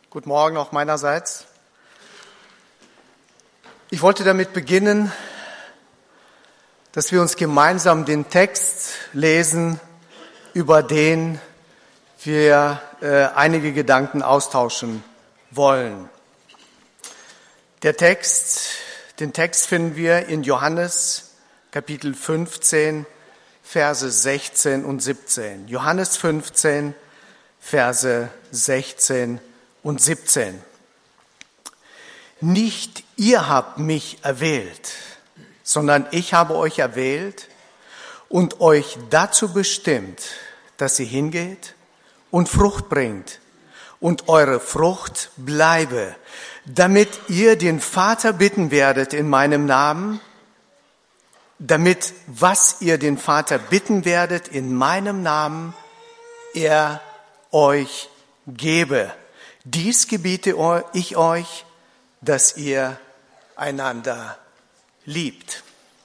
Guten Morgen auch meinerseits. Ich wollte damit beginnen, dass wir uns gemeinsam den Text lesen, über den wir einige Gedanken austauschen wollen. Den Text finden wir in Johannes Kapitel 15, Verse 16 und 17. Johannes 15, Verse 16 und 17. Nicht ihr habt mich erwählt, sondern ich habe euch erwählt und euch dazu bestimmt, dass ihr hingeht und Frucht bringt und eure Frucht bleibe, damit ihr den Vater bitten werdet in meinem Namen, damit was ihr den Vater bitten werdet in meinem Namen, er euch gebe. Dies gebiete ich euch, dass ihr einander liebt.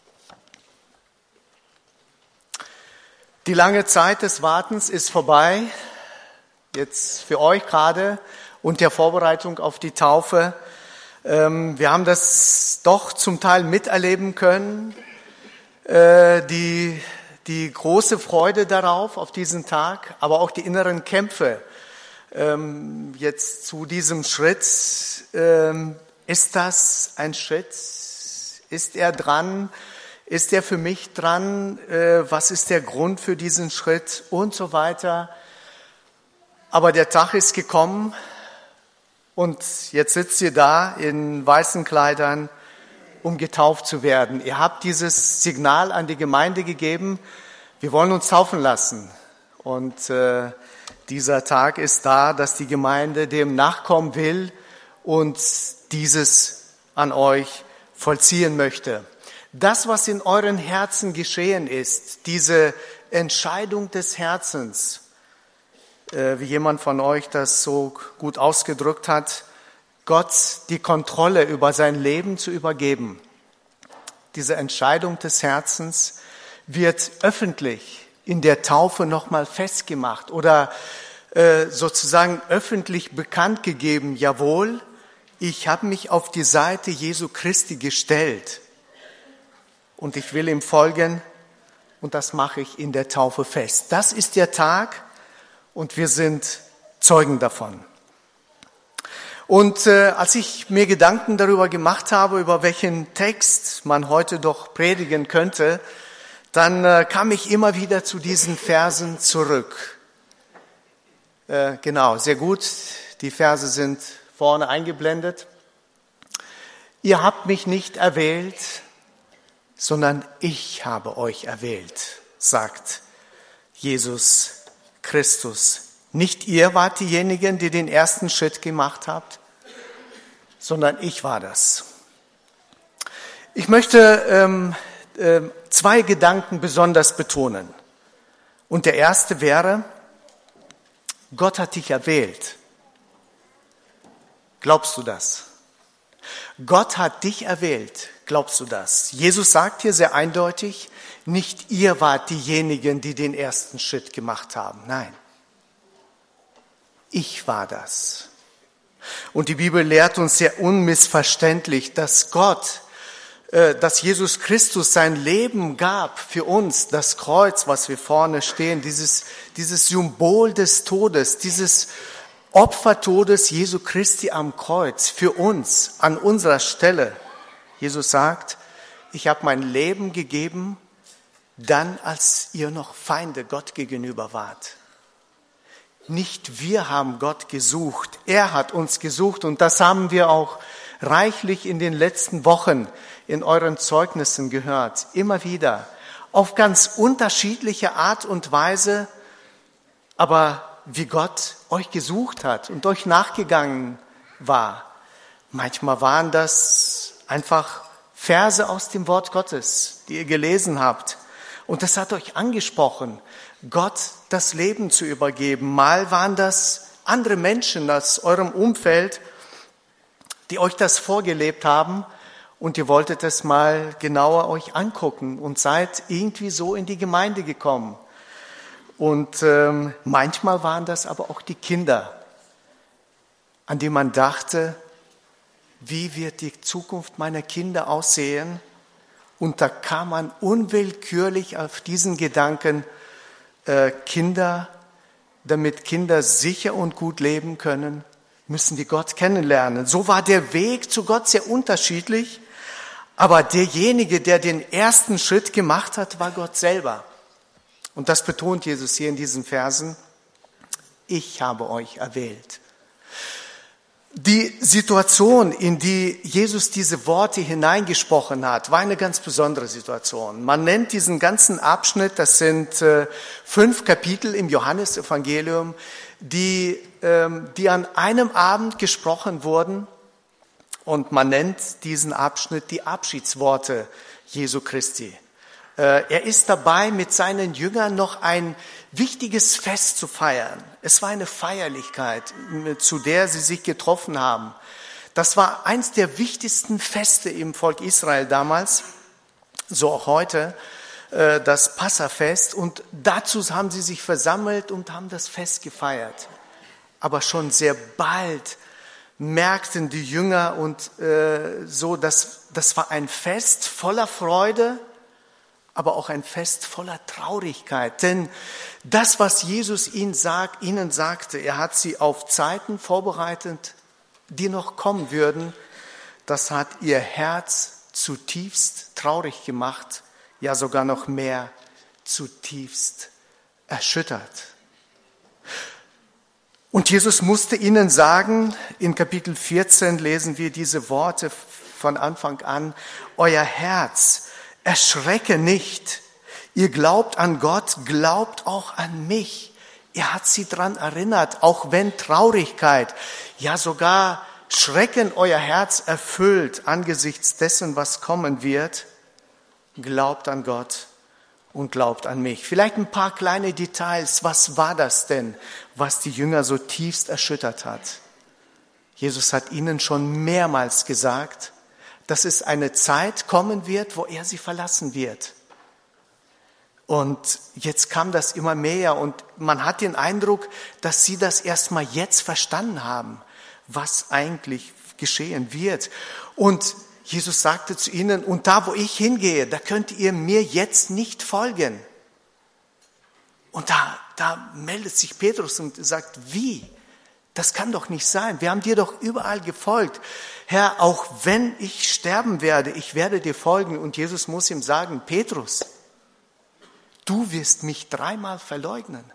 Die lange Zeit des Wartens ist vorbei, jetzt für euch gerade und der Vorbereitung auf die Taufe. Wir haben das doch zum Teil miterleben können, die große Freude darauf, auf diesen Tag, aber auch die inneren Kämpfe. Jetzt zu diesem Schritt, ist das ein Schritt? Ist er dran? Ist er für mich dran? Was ist der Grund für diesen Schritt? Und so weiter. Aber der Tag ist gekommen und jetzt sitzt ihr da in weißen Kleidern, um getauft zu werden. Ihr habt dieses Signal an die Gemeinde gegeben, wir wollen uns taufen lassen. Und dieser Tag ist da, dass die Gemeinde dem nachkommen will und dieses an euch vollziehen möchte. Das, was in euren Herzen geschehen ist, diese Entscheidung des Herzens, wie jemand von euch das so gut ausgedrückt hat, Gott die Kontrolle über sein Leben zu übergeben. Diese Entscheidung des Herzens wird öffentlich in der Taufe nochmal festgemacht oder sozusagen öffentlich bekannt gegeben. Jawohl, ich habe mich auf die Seite Jesu Christi gestellt und ich will ihm folgen und das mache ich in der Taufe fest. Das ist der Tag und wir sind Zeugen davon. Und als ich mir Gedanken darüber gemacht habe, über welchen Text man heute doch predigen könnte, dann kam ich immer wieder zu diesen Versen zurück. Genau, sehr gut. Die Verse sind vorne eingeblendet. Ihr habt mich nicht erwählt, sondern ich habe euch erwählt, sagt Jesus Christus. Nicht ihr wart diejenigen, die den ersten Schritt gemacht habt, sondern ich war das. Ich möchte zwei Gedanken besonders betonen. Und der erste wäre, Gott hat dich erwählt. Glaubst du das? Gott hat dich erwählt. Glaubst du das? Jesus sagt hier sehr eindeutig, nicht ihr wart diejenigen, die den ersten Schritt gemacht haben. Nein. Ich war das. Und die Bibel lehrt uns sehr unmissverständlich, dass Jesus Christus sein Leben gab für uns, das Kreuz, was wir vorne stehen, dieses Symbol des Todes, dieses Opfertodes Jesu Christi am Kreuz für uns, an unserer Stelle. Jesus sagt, ich habe mein Leben gegeben, dann als ihr noch Feinde Gott gegenüber wart. Nicht wir haben Gott gesucht, er hat uns gesucht und das haben wir auch reichlich in den letzten Wochen in euren Zeugnissen gehört, immer wieder, auf ganz unterschiedliche Art und Weise, aber wie Gott euch gesucht hat und euch nachgegangen war. Manchmal waren das einfach Verse aus dem Wort Gottes, die ihr gelesen habt. Und das hat euch angesprochen, Gott das Leben zu übergeben. Mal waren das andere Menschen aus eurem Umfeld, die euch das vorgelebt haben und ihr wolltet es mal genauer euch angucken und seid irgendwie so in die Gemeinde gekommen. Und manchmal waren das aber auch die Kinder, an die man dachte, wie wird die Zukunft meiner Kinder aussehen? Und da kam man unwillkürlich auf diesen Gedanken, damit Kinder sicher und gut leben können, müssen die Gott kennenlernen. So war der Weg zu Gott sehr unterschiedlich, aber derjenige, der den ersten Schritt gemacht hat, war Gott selber. Und das betont Jesus hier in diesen Versen. Ich habe euch erwählt. Die Situation, in die Jesus diese Worte hineingesprochen hat, war eine ganz besondere Situation. Man nennt diesen ganzen Abschnitt, das sind 5 Kapitel im Johannesevangelium, die an einem Abend gesprochen wurden. Und man nennt diesen Abschnitt die Abschiedsworte Jesu Christi. Er ist dabei, mit seinen Jüngern noch ein wichtiges Fest zu feiern. Es war eine Feierlichkeit, zu der sie sich getroffen haben. Das war eins der wichtigsten Feste im Volk Israel damals, so auch heute, das Passafest. Und dazu haben sie sich versammelt und haben das Fest gefeiert. Aber schon sehr bald merkten die Jünger das war ein Fest voller Freude, aber auch ein Fest voller Traurigkeit. Denn das, was Jesus ihnen sagte, er hat sie auf Zeiten vorbereitet, die noch kommen würden, das hat ihr Herz zutiefst traurig gemacht, ja sogar noch mehr zutiefst erschüttert. Und Jesus musste ihnen sagen, in Kapitel 14 lesen wir diese Worte von Anfang an, euer Herz erschrecke nicht. Ihr glaubt an Gott, glaubt auch an mich. Er hat sie daran erinnert, auch wenn Traurigkeit, ja sogar Schrecken euer Herz erfüllt angesichts dessen, was kommen wird. Glaubt an Gott und glaubt an mich. Vielleicht ein paar kleine Details. Was war das denn, was die Jünger so tiefst erschüttert hat? Jesus hat ihnen schon mehrmals gesagt, dass es eine Zeit kommen wird, wo er sie verlassen wird. Und jetzt kam das immer mehr und man hat den Eindruck, dass sie das erstmal jetzt verstanden haben, was eigentlich geschehen wird. Und Jesus sagte zu ihnen, und da, wo ich hingehe, da könnt ihr mir jetzt nicht folgen. Und da meldet sich Petrus und sagt, wie? Das kann doch nicht sein. Wir haben dir doch überall gefolgt. Herr, auch wenn ich sterben werde, ich werde dir folgen. Und Jesus muss ihm sagen, Petrus, du wirst mich 3-mal verleugnen.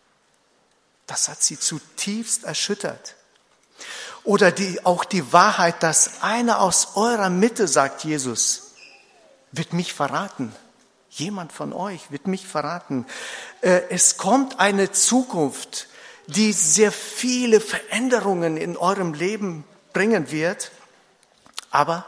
Das hat sie zutiefst erschüttert. Oder auch die Wahrheit, dass einer aus eurer Mitte, sagt Jesus, wird mich verraten. Jemand von euch wird mich verraten. Es kommt eine Zukunft, die sehr viele Veränderungen in eurem Leben bringen wird. Aber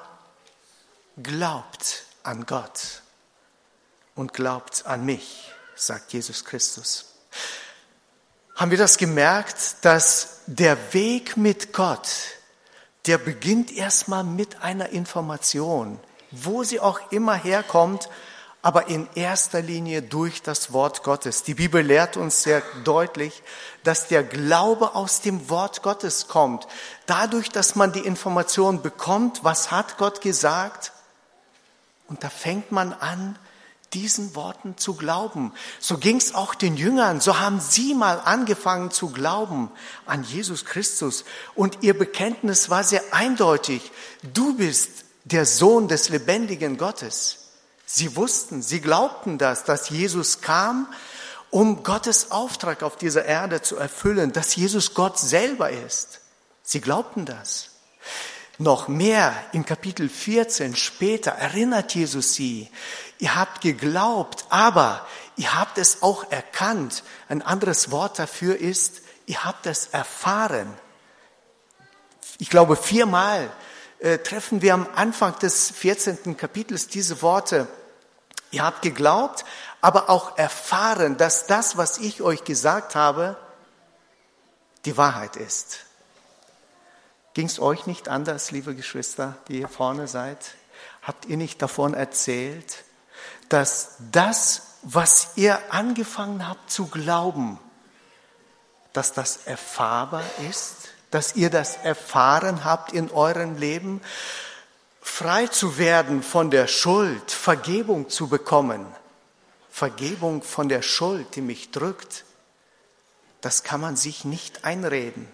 glaubt an Gott und glaubt an mich, sagt Jesus Christus. Haben wir das gemerkt, dass der Weg mit Gott, der beginnt erstmal mit einer Information, wo sie auch immer herkommt, aber in erster Linie durch das Wort Gottes. Die Bibel lehrt uns sehr deutlich, dass der Glaube aus dem Wort Gottes kommt. Dadurch, dass man die Information bekommt, was hat Gott gesagt? Und da fängt man an, diesen Worten zu glauben. So ging es auch den Jüngern. So haben sie mal angefangen zu glauben an Jesus Christus. Und ihr Bekenntnis war sehr eindeutig. Du bist der Sohn des lebendigen Gottes. Sie wussten, sie glaubten das, dass Jesus kam, um Gottes Auftrag auf dieser Erde zu erfüllen, dass Jesus Gott selber ist. Sie glaubten das. Noch mehr in Kapitel 14 später erinnert Jesus sie, ihr habt geglaubt, aber ihr habt es auch erkannt. Ein anderes Wort dafür ist, ihr habt es erfahren. Ich glaube, 4-mal treffen wir am Anfang des 14. Kapitels diese Worte. Ihr habt geglaubt, aber auch erfahren, dass das, was ich euch gesagt habe, die Wahrheit ist. Ging es euch nicht anders, liebe Geschwister, die hier vorne seid? Habt ihr nicht davon erzählt, dass das, was ihr angefangen habt zu glauben, dass das erfahrbar ist, dass ihr das erfahren habt in eurem Leben? Frei zu werden von der Schuld, Vergebung zu bekommen, Vergebung von der Schuld, die mich drückt, das kann man sich nicht einreden.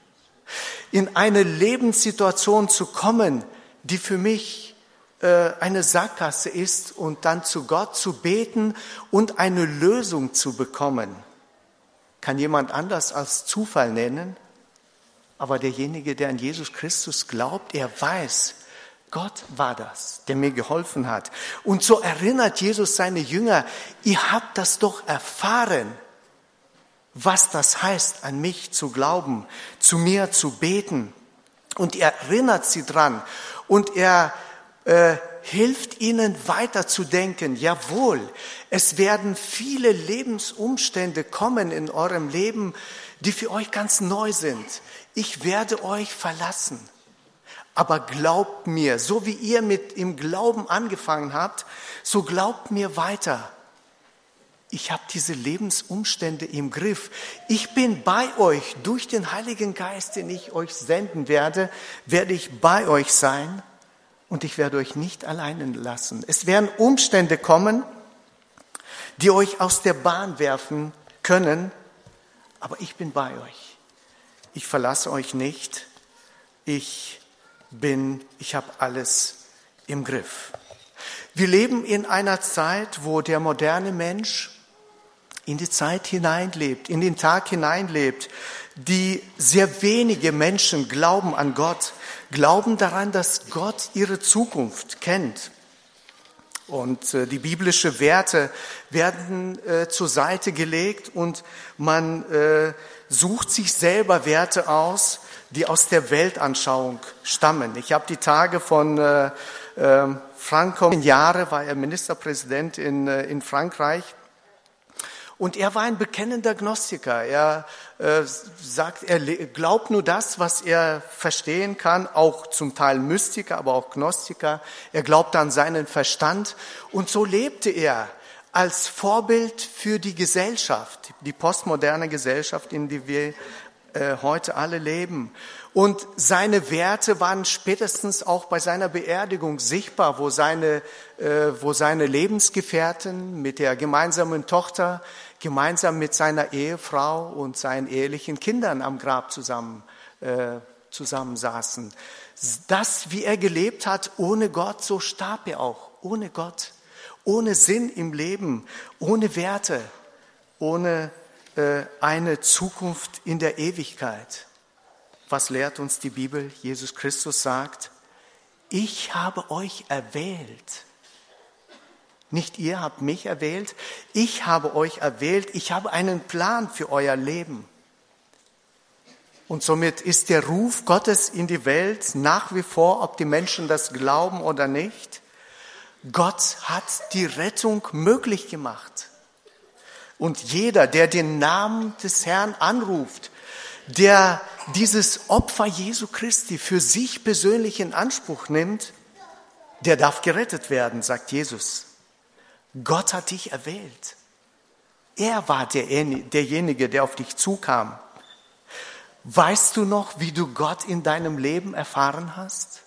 In eine Lebenssituation zu kommen, die für mich eine Sackgasse ist und dann zu Gott zu beten und eine Lösung zu bekommen, kann jemand anders als Zufall nennen, aber derjenige, der an Jesus Christus glaubt, er weiß, Gott war das, der mir geholfen hat. Und so erinnert Jesus seine Jünger, ihr habt das doch erfahren, was das heißt, an mich zu glauben, zu mir zu beten. Und er erinnert sie dran und er hilft ihnen weiterzudenken. Jawohl, es werden viele Lebensumstände kommen in eurem Leben, die für euch ganz neu sind. Ich werde euch verlassen. Aber glaubt mir, so wie ihr mit im Glauben angefangen habt, so glaubt mir weiter. Ich habe diese Lebensumstände im Griff. Ich bin bei euch durch den Heiligen Geist, den ich euch senden werde ich bei euch sein und ich werde euch nicht alleine lassen. Es werden Umstände kommen, die euch aus der Bahn werfen können, aber ich bin bei euch. Ich verlasse euch nicht. Ich habe alles im Griff. Wir leben in einer Zeit, wo der moderne Mensch in die Zeit hineinlebt, in den Tag hineinlebt, die sehr wenige Menschen glauben an Gott, glauben daran, dass Gott ihre Zukunft kennt. Und die biblischen Werte werden zur Seite gelegt und man sucht sich selber Werte aus, die aus der Weltanschauung stammen. Ich habe die Tage von Franco, Jahre war er Ministerpräsident in Frankreich. Und er war ein bekennender Gnostiker. Er sagt, er glaubt nur das, was er verstehen kann, auch zum Teil Mystiker, aber auch Gnostiker. Er glaubt an seinen Verstand. Und so lebte er als Vorbild für die Gesellschaft, die postmoderne Gesellschaft, in der wir heute alle leben. Und seine Werte waren spätestens auch bei seiner Beerdigung sichtbar, wo seine Lebensgefährten mit der gemeinsamen Tochter, gemeinsam mit seiner Ehefrau und seinen ehelichen Kindern am Grab zusammensaßen. Das, wie er gelebt hat, ohne Gott, so starb er auch. Ohne Gott, ohne Sinn im Leben, ohne Werte, ohne eine Zukunft in der Ewigkeit. Was lehrt uns die Bibel? Jesus Christus sagt, ich habe euch erwählt. Nicht ihr habt mich erwählt, ich habe euch erwählt, ich habe einen Plan für euer Leben. Und somit ist der Ruf Gottes in die Welt nach wie vor, ob die Menschen das glauben oder nicht. Gott hat die Rettung möglich gemacht. Und jeder, der den Namen des Herrn anruft, der dieses Opfer Jesu Christi für sich persönlich in Anspruch nimmt, der darf gerettet werden, sagt Jesus. Gott hat dich erwählt. Er war derjenige, der auf dich zukam. Weißt du noch, wie du Gott in deinem Leben erfahren hast?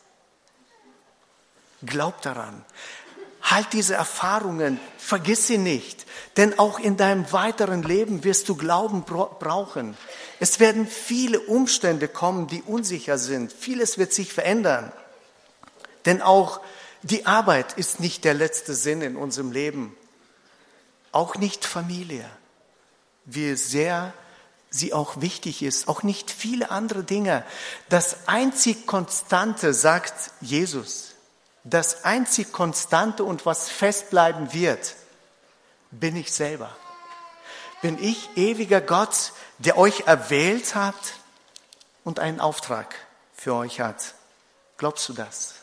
Glaub daran. Halt diese Erfahrungen, vergiss sie nicht, denn auch in deinem weiteren Leben wirst du Glauben brauchen. Es werden viele Umstände kommen, die unsicher sind. Vieles wird sich verändern, denn auch die Arbeit ist nicht der letzte Sinn in unserem Leben, auch nicht Familie, wie sehr sie auch wichtig ist, auch nicht viele andere Dinge. Das einzig Konstante, sagt Jesus, das einzig Konstante und was festbleiben wird, bin ich selber. Bin ich, ewiger Gott, der euch erwählt hat und einen Auftrag für euch hat. Glaubst du das?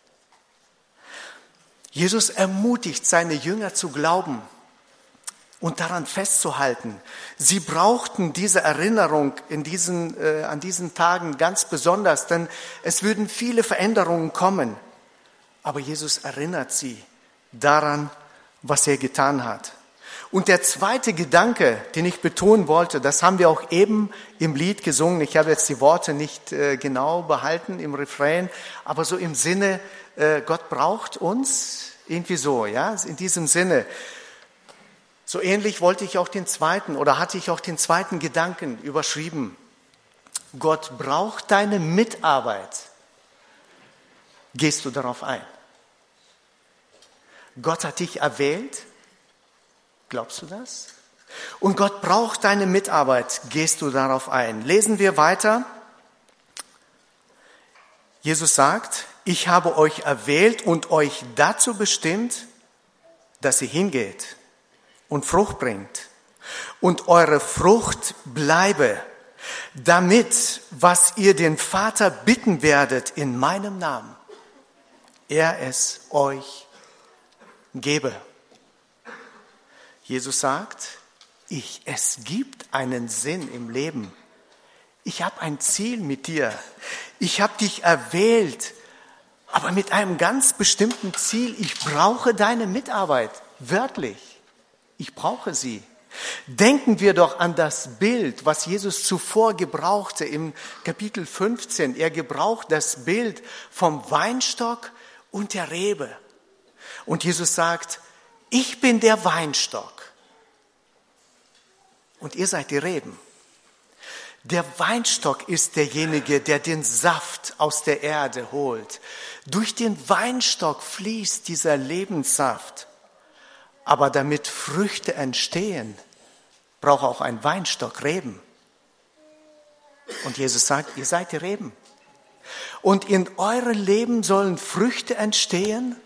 Jesus ermutigt seine Jünger zu glauben und daran festzuhalten. Sie brauchten diese Erinnerung an diesen Tagen ganz besonders, denn es würden viele Veränderungen kommen. Aber Jesus erinnert sie daran, was er getan hat. Und der zweite Gedanke, den ich betonen wollte, das haben wir auch eben im Lied gesungen. Ich habe jetzt die Worte nicht genau behalten im Refrain, aber so im Sinne, Gott braucht uns, irgendwie so, ja, in diesem Sinne. So ähnlich wollte ich auch hatte ich auch den zweiten Gedanken überschrieben. Gott braucht deine Mitarbeit. Gehst du darauf ein? Gott hat dich erwählt. Glaubst du das? Und Gott braucht deine Mitarbeit. Gehst du darauf ein? Lesen wir weiter. Jesus sagt, ich habe euch erwählt und euch dazu bestimmt, dass ihr hingeht und Frucht bringt und eure Frucht bleibe, damit, was ihr den Vater bitten werdet in meinem Namen, er es euch gebe. Jesus sagt, es gibt einen Sinn im Leben. Ich habe ein Ziel mit dir. Ich habe dich erwählt, aber mit einem ganz bestimmten Ziel. Ich brauche deine Mitarbeit, wörtlich. Ich brauche sie. Denken wir doch an das Bild, was Jesus zuvor gebrauchte im Kapitel 15. Er gebraucht das Bild vom Weinstock und der Rebe. Und Jesus sagt, ich bin der Weinstock und ihr seid die Reben. Der Weinstock ist derjenige, der den Saft aus der Erde holt. Durch den Weinstock fließt dieser Lebenssaft. Aber damit Früchte entstehen, braucht auch ein Weinstock Reben. Und Jesus sagt, ihr seid die Reben. Und in eurem Leben sollen Früchte entstehen,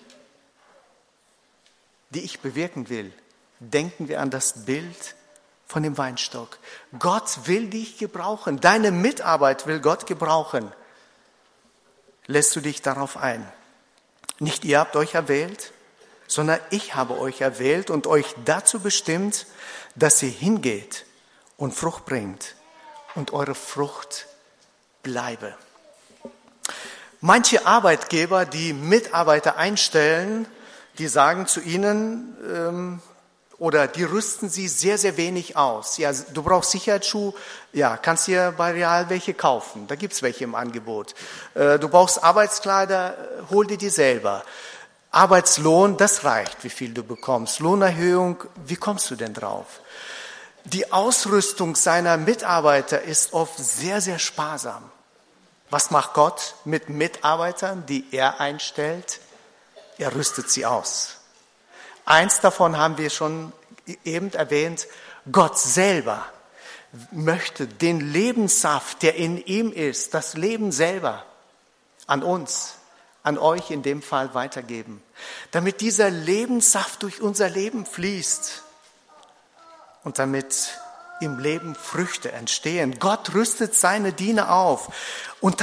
die ich bewirken will. Denken wir an das Bild von dem Weinstock. Gott will dich gebrauchen. Deine Mitarbeit will Gott gebrauchen. Lässt du dich darauf ein? Nicht ihr habt euch erwählt, sondern ich habe euch erwählt und euch dazu bestimmt, dass ihr hingeht und Frucht bringt und eure Frucht bleibe. Manche Arbeitgeber, die Mitarbeiter einstellen, die sagen zu ihnen, oder die rüsten sie sehr, sehr wenig aus. Ja, du brauchst Sicherheitsschuhe, ja, kannst dir bei Real welche kaufen, da gibt's welche im Angebot. Du brauchst Arbeitskleider, hol dir die selber. Arbeitslohn, das reicht, wie viel du bekommst. Lohnerhöhung, wie kommst du denn drauf? Die Ausrüstung seiner Mitarbeiter ist oft sehr, sehr sparsam. Was macht Gott mit Mitarbeitern, die er einstellt? Er rüstet sie aus. Eins davon haben wir schon eben erwähnt. Gott selber möchte den Lebenssaft, der in ihm ist, das Leben selber an uns, an euch in dem Fall weitergeben. Damit dieser Lebenssaft durch unser Leben fließt und damit im Leben Früchte entstehen. Gott rüstet seine Diener auf. Und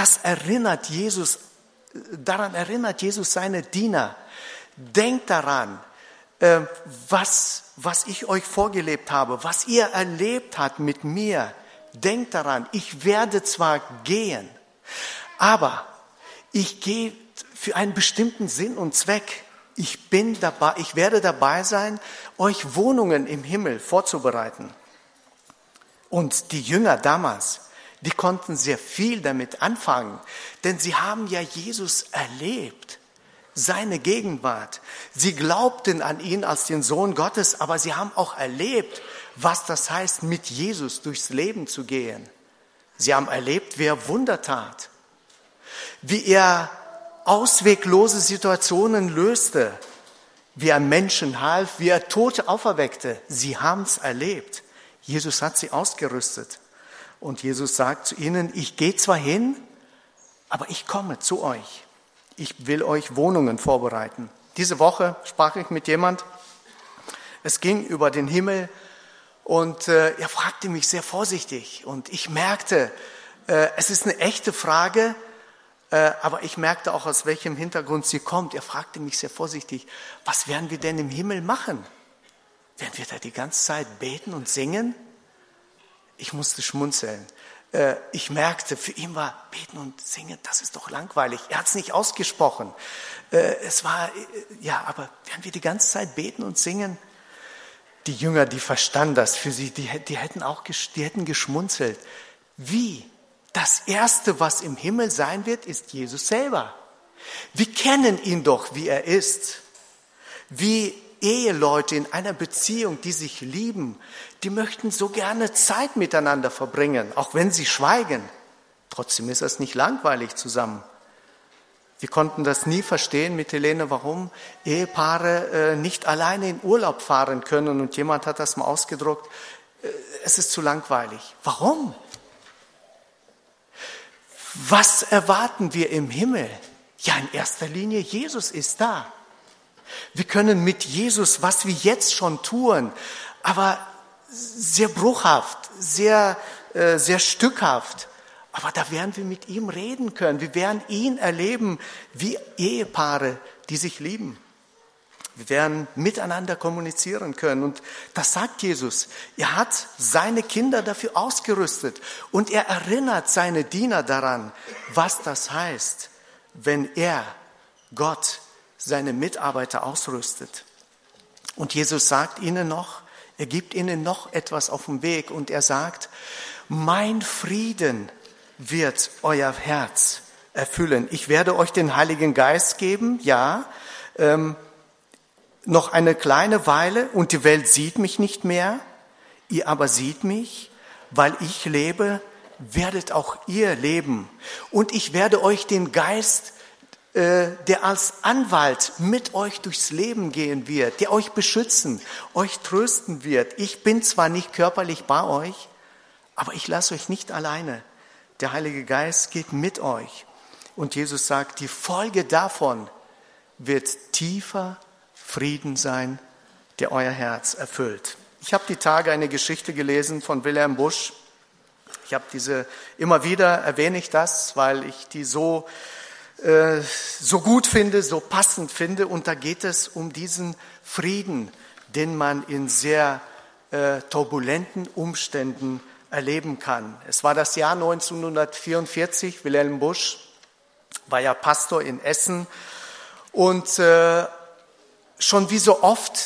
daran erinnert Jesus seine Diener. Denkt daran, was ich euch vorgelebt habe, was ihr erlebt habt mit mir. Denkt daran, ich werde zwar gehen, aber ich gehe für einen bestimmten Sinn und Zweck. Ich werde dabei sein, euch Wohnungen im Himmel vorzubereiten. Und die Jünger damals, die konnten sehr viel damit anfangen, denn sie haben ja Jesus erlebt. Seine Gegenwart. Sie glaubten an ihn als den Sohn Gottes, aber sie haben auch erlebt, was das heißt, mit Jesus durchs Leben zu gehen. Sie haben erlebt, wie er Wunder tat, wie er ausweglose Situationen löste, wie er Menschen half, wie er Tote auferweckte. Sie haben es erlebt. Jesus hat sie ausgerüstet. Und Jesus sagt zu ihnen, ich gehe zwar hin, aber ich komme zu euch. Ich will euch Wohnungen vorbereiten. Diese Woche sprach ich mit jemand, es ging über den Himmel und er fragte mich sehr vorsichtig und ich merkte, es ist eine echte Frage, aber ich merkte auch, aus welchem Hintergrund sie kommt. Er fragte mich sehr vorsichtig, was werden wir denn im Himmel machen? Werden wir da die ganze Zeit beten und singen? Ich musste schmunzeln. Ich merkte, für ihn war Beten und Singen, das ist doch langweilig. Er hat es nicht ausgesprochen. Aber werden wir die ganze Zeit beten und singen? Die Jünger, die verstanden das für sie, die hätten geschmunzelt. Wie? Das Erste, was im Himmel sein wird, ist Jesus selber. Wir kennen ihn doch, wie er ist. Wie Eheleute in einer Beziehung, die sich lieben, die möchten so gerne Zeit miteinander verbringen, auch wenn sie schweigen. Trotzdem ist das nicht langweilig zusammen. Wir konnten das nie verstehen mit Helene, warum Ehepaare nicht alleine in Urlaub fahren können. Und jemand hat das mal ausgedruckt, es ist zu langweilig. Warum? Was erwarten wir im Himmel? Ja, in erster Linie, Jesus ist da. Wir können mit Jesus, was wir jetzt schon tun, aber sehr bruchhaft, sehr stückhaft. Aber da werden wir mit ihm reden können. Wir werden ihn erleben wie Ehepaare, die sich lieben. Wir werden miteinander kommunizieren können. Und das sagt Jesus. Er hat seine Kinder dafür ausgerüstet. Und er erinnert seine Diener daran, was das heißt, wenn er, Gott, seine Mitarbeiter ausrüstet. Und Jesus sagt ihnen noch, er gibt ihnen noch etwas auf den Weg. Und er sagt, mein Frieden wird euer Herz erfüllen. Ich werde euch den Heiligen Geist geben, ja, noch eine kleine Weile und die Welt sieht mich nicht mehr, ihr aber seht mich, weil ich lebe, werdet auch ihr leben. Und ich werde euch den Geist, der als Anwalt mit euch durchs Leben gehen wird, der euch beschützen, euch trösten wird. Ich bin zwar nicht körperlich bei euch, aber ich lasse euch nicht alleine. Der Heilige Geist geht mit euch. Und Jesus sagt, die Folge davon wird tiefer Frieden sein, der euer Herz erfüllt. Ich habe die Tage eine Geschichte gelesen von Wilhelm Busch. Ich habe immer wieder erwähne ich das, weil ich die so gut finde, so passend finde. Und da geht es um diesen Frieden, den man in sehr turbulenten Umständen erleben kann. Es war das Jahr 1944, Wilhelm Busch war ja Pastor in Essen und schon wie so oft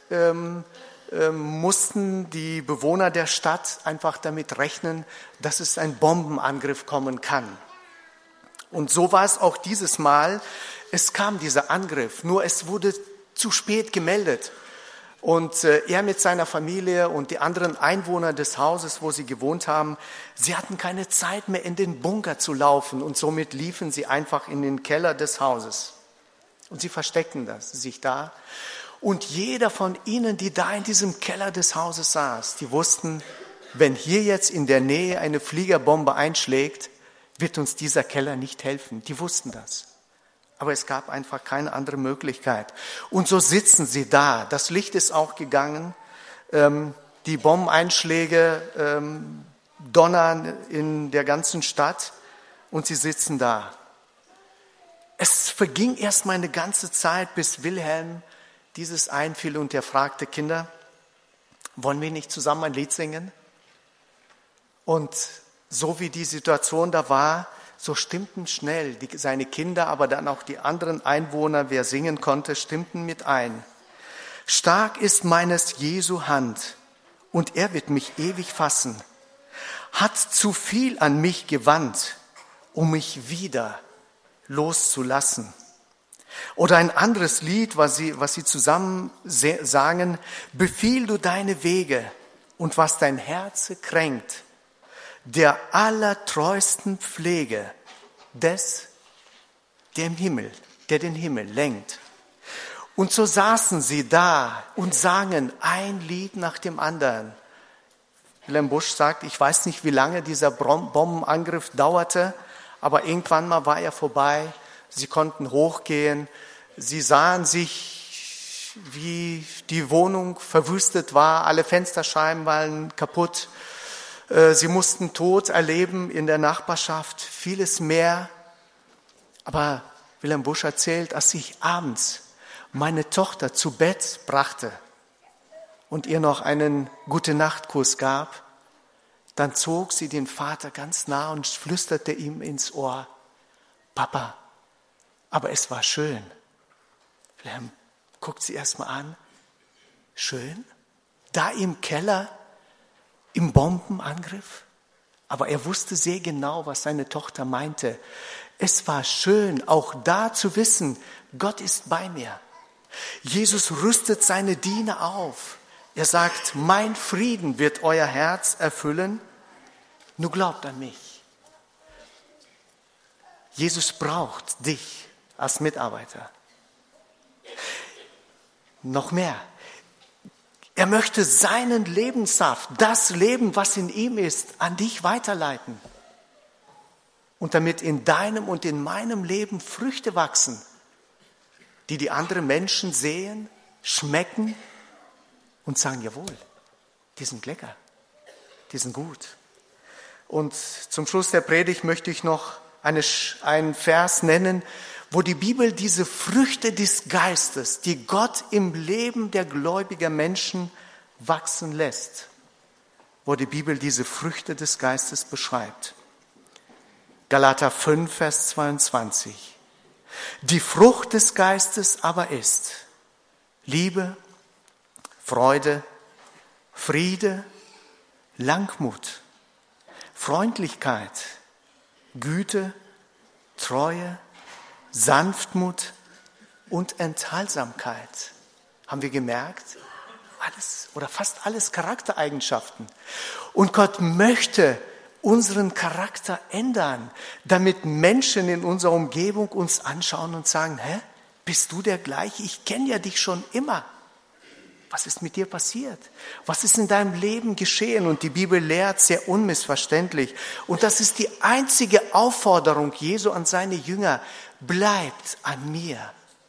mussten die Bewohner der Stadt einfach damit rechnen, dass es ein Bombenangriff kommen kann. Und so war es auch dieses Mal. Es kam dieser Angriff, nur es wurde zu spät gemeldet. Und er mit seiner Familie und die anderen Einwohner des Hauses, wo sie gewohnt haben, sie hatten keine Zeit mehr in den Bunker zu laufen und somit liefen sie einfach in den Keller des Hauses. Und sie versteckten sich da. Und jeder von ihnen, die da in diesem Keller des Hauses saß, die wussten, wenn hier jetzt in der Nähe eine Fliegerbombe einschlägt, wird uns dieser Keller nicht helfen. Die wussten das. Aber es gab einfach keine andere Möglichkeit. Und so sitzen sie da. Das Licht ist auch gegangen. Die Bombeneinschläge donnern in der ganzen Stadt. Und sie sitzen da. Es verging erst mal eine ganze Zeit, bis Wilhelm dieses einfiel und er fragte, Kinder, wollen wir nicht zusammen ein Lied singen? Und so wie die Situation da war, so stimmten schnell seine Kinder, aber dann auch die anderen Einwohner, wer singen konnte, stimmten mit ein. Stark ist meines Jesu Hand und er wird mich ewig fassen. Hat zu viel an mich gewandt, um mich wieder loszulassen. Oder ein anderes Lied, was sie zusammen sangen, befiehl du deine Wege und was dein Herz kränkt, der allertreusten Pflege des, der den Himmel lenkt. Und so saßen sie da und sangen ein Lied nach dem anderen. Wilhelm Busch sagt, ich weiß nicht, wie lange dieser Bombenangriff dauerte, aber irgendwann mal war er vorbei. Sie konnten hochgehen. Sie sahen sich, wie die Wohnung verwüstet war. Alle Fensterscheiben waren kaputt. Sie mussten Tod erleben in der Nachbarschaft, vieles mehr. Aber Wilhelm Busch erzählt, als ich abends meine Tochter zu Bett brachte und ihr noch einen Gute-Nacht-Kuss gab, dann zog sie den Vater ganz nah und flüsterte ihm ins Ohr, Papa, aber es war schön. Wilhelm guckt sie erst mal an. Schön? da im Keller, im Bombenangriff. Aber er wusste sehr genau, was seine Tochter meinte. Es war schön, auch da zu wissen, Gott ist bei mir. Jesus rüstet seine Diener auf. Er sagt, mein Frieden wird euer Herz erfüllen. Nur glaubt an mich. Jesus braucht dich als Mitarbeiter. Noch mehr. Er möchte seinen Lebenssaft, das Leben, was in ihm ist, an dich weiterleiten. Und damit in deinem und in meinem Leben Früchte wachsen, die andere Menschen sehen, schmecken und sagen, jawohl, die sind lecker, die sind gut. Und zum Schluss der Predigt möchte ich noch einen Vers nennen, wo die Bibel diese Früchte des Geistes, die Gott im Leben der gläubigen Menschen wachsen lässt, wo die Bibel diese Früchte des Geistes beschreibt. Galater 5, Vers 22. Die Frucht des Geistes aber ist Liebe, Freude, Friede, Langmut, Freundlichkeit, Güte, Treue, Sanftmut und Enthaltsamkeit. Haben wir gemerkt? Alles oder fast alles Charaktereigenschaften. Und Gott möchte unseren Charakter ändern, damit Menschen in unserer Umgebung uns anschauen und sagen, hä, bist du der gleiche? Ich kenne ja dich schon immer. Was ist mit dir passiert? Was ist in deinem Leben geschehen? Und die Bibel lehrt sehr unmissverständlich. Und das ist die einzige Aufforderung Jesu an seine Jünger. Bleibt an mir.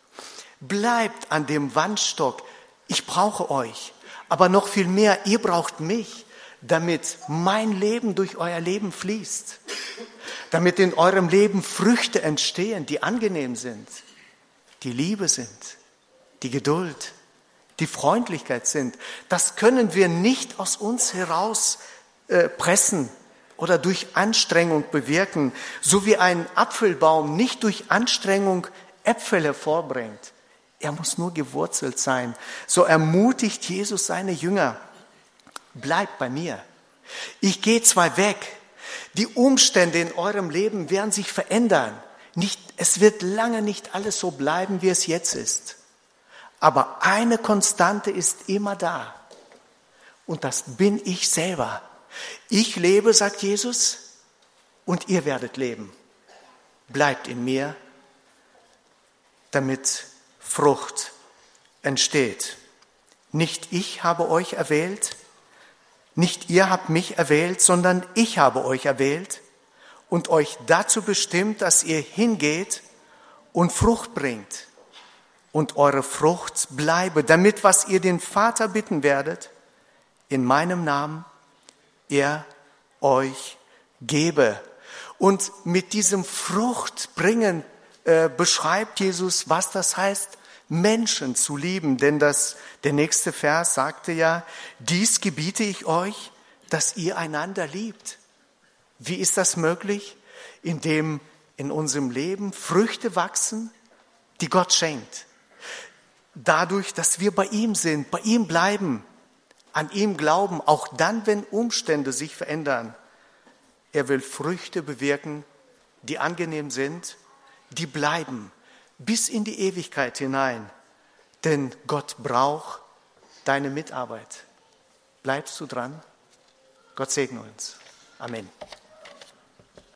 Bleibt an dem Wandstock. Ich brauche euch. Aber noch viel mehr, ihr braucht mich, damit mein Leben durch euer Leben fließt. Damit in eurem Leben Früchte entstehen, die angenehm sind, die Liebe sind, die Geduld, die Freundlichkeit sind. Das können wir nicht aus uns heraus pressen oder durch Anstrengung bewirken, so wie ein Apfelbaum nicht durch Anstrengung Äpfel hervorbringt. Er muss nur gewurzelt sein. So ermutigt Jesus seine Jünger. Bleibt bei mir. Ich gehe zwar weg. Die Umstände in eurem Leben werden sich verändern. Es wird lange nicht alles so bleiben, wie es jetzt ist. Aber eine Konstante ist immer da. Und das bin ich selber. Ich lebe, sagt Jesus, und ihr werdet leben. Bleibt in mir, damit Frucht entsteht. Nicht ich habe euch erwählt, nicht ihr habt mich erwählt, sondern ich habe euch erwählt und euch dazu bestimmt, dass ihr hingeht und Frucht bringt. Und eure Frucht bleibe, damit, was ihr den Vater bitten werdet, in meinem Namen, er euch gebe. Und mit diesem Fruchtbringen beschreibt Jesus, was das heißt, Menschen zu lieben. Denn der nächste Vers sagte ja, dies gebiete ich euch, dass ihr einander liebt. Wie ist das möglich? Indem in unserem Leben Früchte wachsen, die Gott schenkt. Dadurch, dass wir bei ihm sind, bei ihm bleiben, an ihm glauben, auch dann, wenn Umstände sich verändern. Er will Früchte bewirken, die angenehm sind, die bleiben bis in die Ewigkeit hinein. Denn Gott braucht deine Mitarbeit. Bleibst du dran? Gott segne uns. Amen.